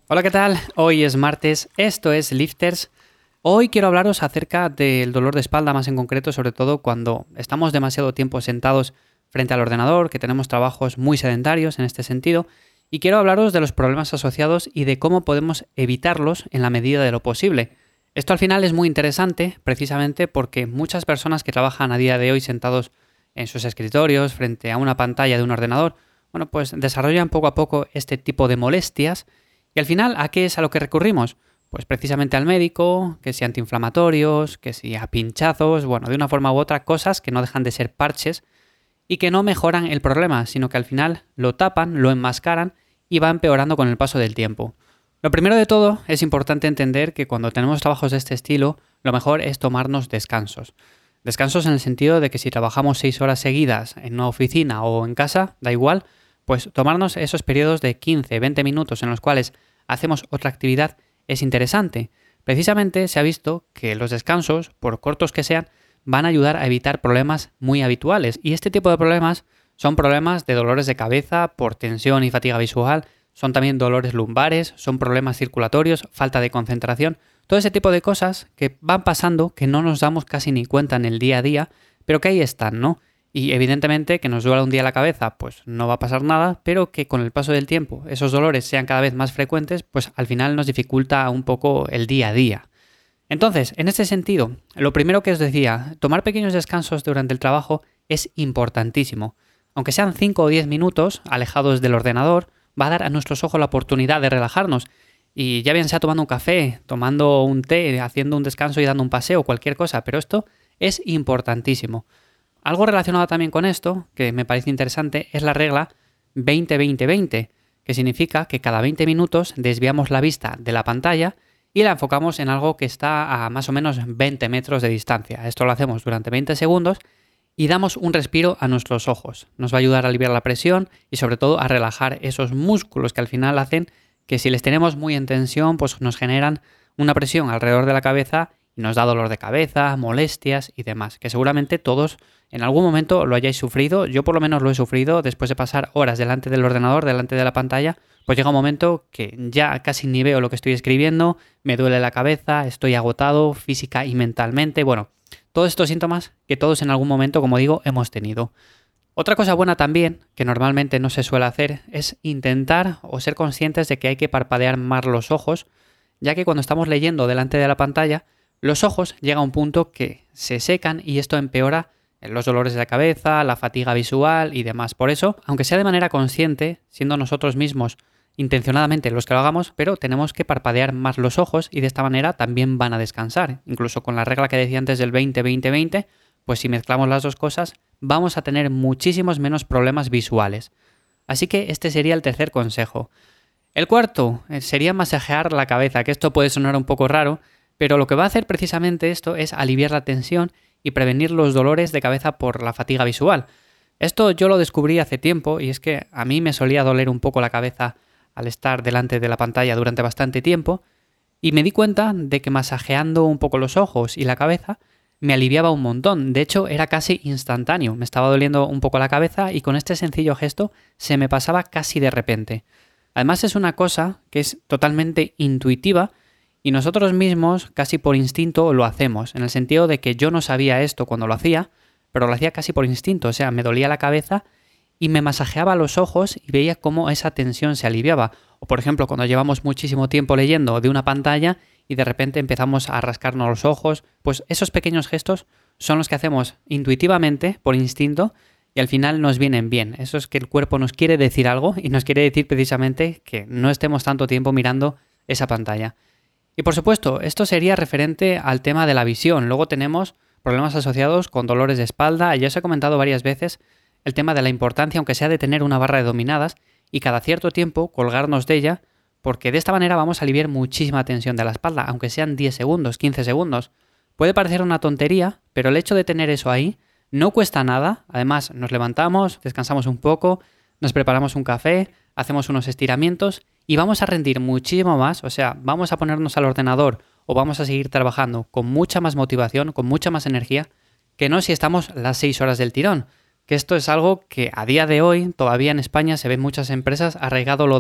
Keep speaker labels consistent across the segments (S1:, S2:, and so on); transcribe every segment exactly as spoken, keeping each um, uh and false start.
S1: Hola, ¿qué tal? Hoy es martes, esto es Lifters. Hoy quiero hablaros acerca del dolor de espalda, más en concreto, sobre todo cuando estamos demasiado tiempo sentados frente al ordenador, que tenemos trabajos muy sedentarios en este sentido, y quiero hablaros de los problemas asociados y de cómo podemos evitarlos en la medida de lo posible. Esto al final es muy interesante, precisamente porque muchas personas que trabajan a día de hoy sentados en sus escritorios, frente a una pantalla de un ordenador, bueno, pues desarrollan poco a poco este tipo de molestias. Y al final, ¿a qué es a lo que recurrimos? Pues precisamente al médico, que si antiinflamatorios, que si a pinchazos, bueno, de una forma u otra, cosas que no dejan de ser parches y que no mejoran el problema, sino que al final lo tapan, lo enmascaran y va empeorando con el paso del tiempo. Lo primero de todo, es importante entender que cuando tenemos trabajos de este estilo, lo mejor es tomarnos descansos. Descansos en el sentido de que si trabajamos seis horas seguidas en una oficina o en casa, da igual, pues tomarnos esos periodos de quince, veinte minutos en los cuales hacemos otra actividad es interesante. Precisamente se ha visto que los descansos, por cortos que sean, van a ayudar a evitar problemas muy habituales. Y este tipo de problemas son problemas de dolores de cabeza por tensión y fatiga visual, son también dolores lumbares, son problemas circulatorios, falta de concentración, todo ese tipo de cosas que van pasando, que no nos damos casi ni cuenta en el día a día, pero que ahí están, ¿no? Y evidentemente que nos duela un día la cabeza, pues no va a pasar nada, pero que con el paso del tiempo esos dolores sean cada vez más frecuentes, pues al final nos dificulta un poco el día a día. Entonces, en este sentido, lo primero que os decía, tomar pequeños descansos durante el trabajo es importantísimo. Aunque sean cinco o diez minutos alejados del ordenador, va a dar a nuestros ojos la oportunidad de relajarnos. Y ya bien sea tomando un café, tomando un té, haciendo un descanso y dando un paseo, cualquier cosa, pero esto es importantísimo. Algo relacionado también con esto, que me parece interesante, es la regla veinte veinte veinte, que significa que cada veinte minutos desviamos la vista de la pantalla y la enfocamos en algo que está a más o menos veinte metros de distancia. Esto lo hacemos durante veinte segundos y damos un respiro a nuestros ojos. Nos va a ayudar a aliviar la presión y sobre todo a relajar esos músculos que al final hacen que si les tenemos muy en tensión, pues nos generan una presión alrededor de la cabeza y nos da dolor de cabeza, molestias y demás, que seguramente todos en algún momento lo hayáis sufrido. Yo por lo menos lo he sufrido después de pasar horas delante del ordenador, delante de la pantalla, pues llega un momento que ya casi ni veo lo que estoy escribiendo, me duele la cabeza, estoy agotado física y mentalmente, bueno, todos estos síntomas que todos en algún momento, como digo, hemos tenido. Otra cosa buena también, que normalmente no se suele hacer, es intentar o ser conscientes de que hay que parpadear más los ojos, ya que cuando estamos leyendo delante de la pantalla, los ojos llega a un punto que se secan y esto empeora los dolores de la cabeza, la fatiga visual y demás. Por eso, aunque sea de manera consciente, siendo nosotros mismos intencionadamente los que lo hagamos, pero tenemos que parpadear más los ojos y de esta manera también van a descansar. Incluso con la regla que decía antes del veinte veinte veinte, pues si mezclamos las dos cosas, vamos a tener muchísimos menos problemas visuales. Así que este sería el tercer consejo. El cuarto sería masajear la cabeza, que esto puede sonar un poco raro, pero lo que va a hacer precisamente esto es aliviar la tensión y prevenir los dolores de cabeza por la fatiga visual. Esto yo lo descubrí hace tiempo y es que a mí me solía doler un poco la cabeza al estar delante de la pantalla durante bastante tiempo y me di cuenta de que masajeando un poco los ojos y la cabeza me aliviaba un montón. De hecho, era casi instantáneo. Me estaba doliendo un poco la cabeza y con este sencillo gesto se me pasaba casi de repente. Además es una cosa que es totalmente intuitiva y nosotros mismos casi por instinto lo hacemos, en el sentido de que yo no sabía esto cuando lo hacía, pero lo hacía casi por instinto, o sea, me dolía la cabeza y me masajeaba los ojos y veía cómo esa tensión se aliviaba. O por ejemplo, cuando llevamos muchísimo tiempo leyendo de una pantalla y de repente empezamos a rascarnos los ojos, pues esos pequeños gestos son los que hacemos intuitivamente, por instinto, y al final nos vienen bien. Eso es que el cuerpo nos quiere decir algo y nos quiere decir precisamente que no estemos tanto tiempo mirando esa pantalla. Y por supuesto, esto sería referente al tema de la visión. Luego tenemos problemas asociados con dolores de espalda. Ya os he comentado varias veces el tema de la importancia, aunque sea de tener una barra de dominadas y cada cierto tiempo colgarnos de ella, porque de esta manera vamos a aliviar muchísima tensión de la espalda, aunque sean diez segundos, quince segundos. Puede parecer una tontería, pero el hecho de tener eso ahí no cuesta nada. Además, nos levantamos, descansamos un poco, nos preparamos un café, hacemos unos estiramientos y vamos a rendir muchísimo más, o sea, vamos a ponernos al ordenador o vamos a seguir trabajando con mucha más motivación, con mucha más energía, que no si estamos las seis horas del tirón. Que esto es algo que a día de hoy, todavía en España se ven muchas empresas arraigado lo de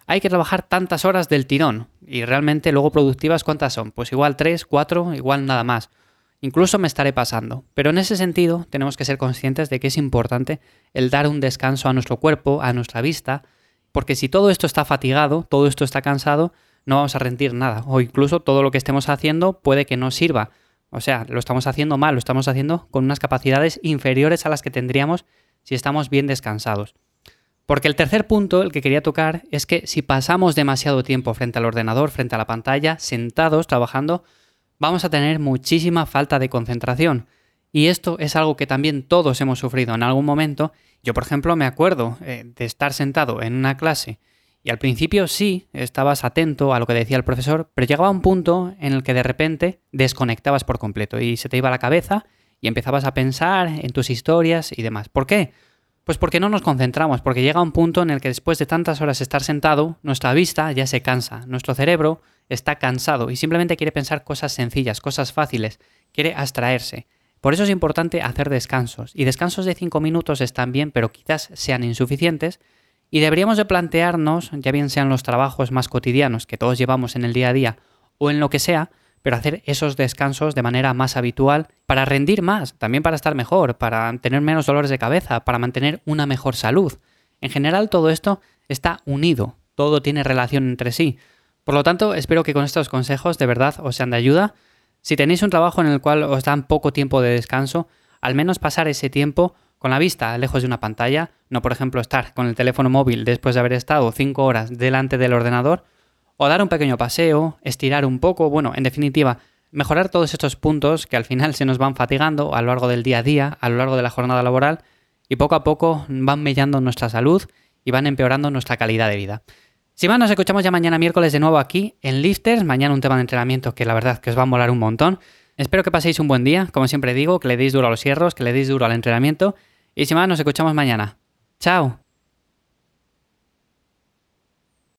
S1: hay que trabajar tantas horas del tirón y realmente luego productivas, ¿cuántas son? Pues igual tres, cuatro, igual nada más. Incluso me estaré pasando. Pero en ese sentido tenemos que ser conscientes de que es importante el dar un descanso a nuestro cuerpo, a nuestra vista, porque si todo esto está fatigado, todo esto está cansado, no vamos a rendir nada. O incluso todo lo que estemos haciendo puede que no sirva. O sea, lo estamos haciendo mal, lo estamos haciendo con unas capacidades inferiores a las que tendríamos si estamos bien descansados. Porque el tercer punto, el que quería tocar, es que si pasamos demasiado tiempo frente al ordenador, frente a la pantalla, sentados, trabajando, vamos a tener muchísima falta de concentración. Y esto es algo que también todos hemos sufrido en algún momento. Yo, por ejemplo, me acuerdo eh, de estar sentado en una clase y al principio sí, estabas atento a lo que decía el profesor, pero llegaba un punto en el que de repente desconectabas por completo y se te iba la cabeza y empezabas a pensar en tus historias y demás. ¿Por qué? Pues porque no nos concentramos, porque llega un punto en el que después de tantas horas estar sentado, nuestra vista ya se cansa, nuestro cerebro está cansado y simplemente quiere pensar cosas sencillas, cosas fáciles, quiere abstraerse. Por eso es importante hacer descansos, y descansos de cinco minutos están bien, pero quizás sean insuficientes, y deberíamos de plantearnos, ya bien sean los trabajos más cotidianos que todos llevamos en el día a día, o en lo que sea, pero hacer esos descansos de manera más habitual para rendir más, también para estar mejor, para tener menos dolores de cabeza, para mantener una mejor salud. En general todo esto está unido, todo tiene relación entre sí. Por lo tanto, espero que con estos consejos de verdad os sean de ayuda. Si tenéis un trabajo en el cual os dan poco tiempo de descanso, al menos pasar ese tiempo con la vista lejos de una pantalla, no por ejemplo estar con el teléfono móvil después de haber estado cinco horas delante del ordenador, o dar un pequeño paseo, estirar un poco, bueno, en definitiva, mejorar todos estos puntos que al final se nos van fatigando a lo largo del día a día, a lo largo de la jornada laboral, y poco a poco van mellando nuestra salud y van empeorando nuestra calidad de vida. Sin más, nos escuchamos ya mañana miércoles de nuevo aquí en Lifters, mañana un tema de entrenamiento que la verdad que os va a molar un montón. Espero que paséis un buen día, como siempre digo, que le deis duro a los hierros, que le deis duro al entrenamiento, y sin más, nos escuchamos mañana. ¡Chao!